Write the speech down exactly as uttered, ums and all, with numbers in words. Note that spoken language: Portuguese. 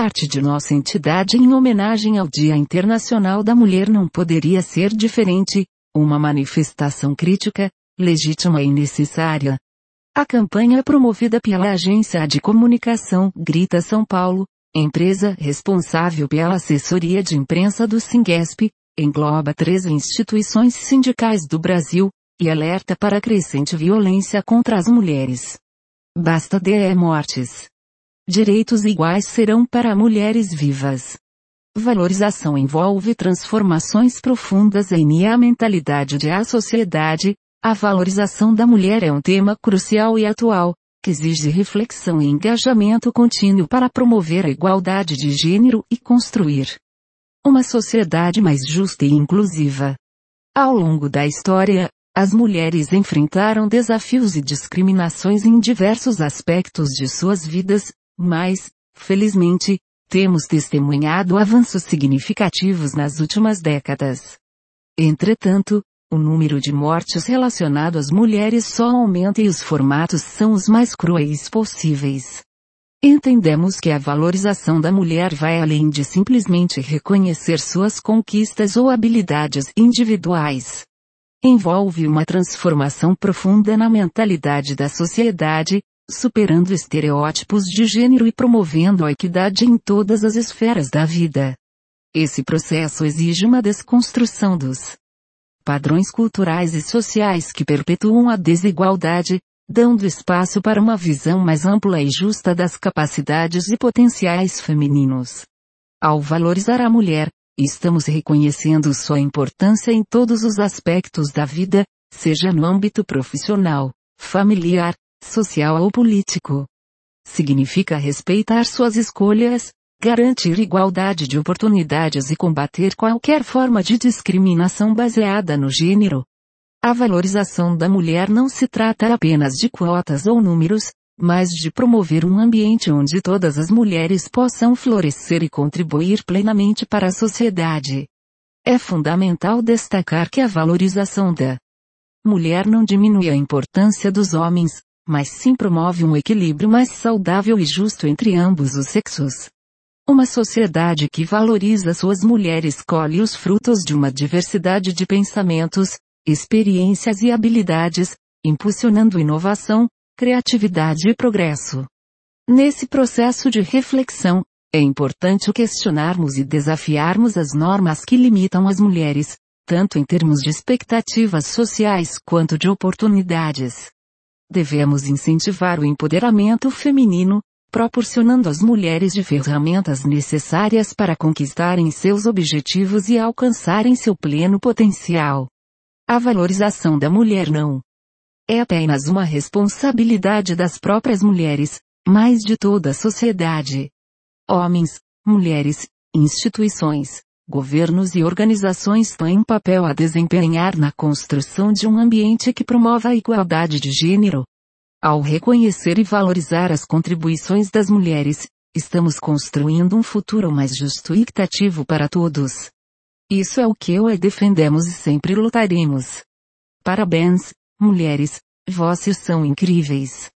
parte de nossa entidade em homenagem ao Dia Internacional da Mulher não poderia ser diferente, uma manifestação crítica, legítima e necessária. A campanha promovida pela Agência de Comunicação Grita São Paulo, empresa responsável pela assessoria de imprensa do Singesp, engloba três instituições sindicais do Brasil, e alerta para a crescente violência contra as mulheres. Basta de mortes. Direitos iguais serão para mulheres vivas. Valorização envolve transformações profundas em a mentalidade de a sociedade. A valorização da mulher é um tema crucial e atual, que exige reflexão e engajamento contínuo para promover a igualdade de gênero e construir uma sociedade mais justa e inclusiva. Ao longo da história, as mulheres enfrentaram desafios e discriminações em diversos aspectos de suas vidas, mas, felizmente, temos testemunhado avanços significativos nas últimas décadas. Entretanto, o número de mortes relacionado às mulheres só aumenta e os formatos são os mais cruéis possíveis. Entendemos que a valorização da mulher vai além de simplesmente reconhecer suas conquistas ou habilidades individuais. Envolve uma transformação profunda na mentalidade da sociedade, superando estereótipos de gênero e promovendo a equidade em todas as esferas da vida. Esse processo exige uma desconstrução dos padrões culturais e sociais que perpetuam a desigualdade, dando espaço para uma visão mais ampla e justa das capacidades e potenciais femininos. Ao valorizar a mulher, estamos reconhecendo sua importância em todos os aspectos da vida, seja no âmbito profissional, familiar, social ou político. Significa respeitar suas escolhas, garantir igualdade de oportunidades e combater qualquer forma de discriminação baseada no gênero. A valorização da mulher não se trata apenas de quotas ou números, mas de promover um ambiente onde todas as mulheres possam florescer e contribuir plenamente para a sociedade. É fundamental destacar que a valorização da mulher não diminui a importância dos homens, mas sim promove um equilíbrio mais saudável e justo entre ambos os sexos. Uma sociedade que valoriza suas mulheres colhe os frutos de uma diversidade de pensamentos, experiências e habilidades, impulsionando inovação, criatividade e progresso. Nesse processo de reflexão, é importante questionarmos e desafiarmos as normas que limitam as mulheres, tanto em termos de expectativas sociais quanto de oportunidades. Devemos incentivar o empoderamento feminino, proporcionando às mulheres de ferramentas necessárias para conquistarem seus objetivos e alcançarem seu pleno potencial. A valorização da mulher não é apenas uma responsabilidade das próprias mulheres, mas de toda a sociedade. Homens, mulheres, instituições, governos e organizações têm um papel a desempenhar na construção de um ambiente que promova a igualdade de gênero. Ao reconhecer e valorizar as contribuições das mulheres, estamos construindo um futuro mais justo e equitativo para todos. Isso é o que eu defendemos e sempre lutaremos. Parabéns, mulheres, vocês são incríveis.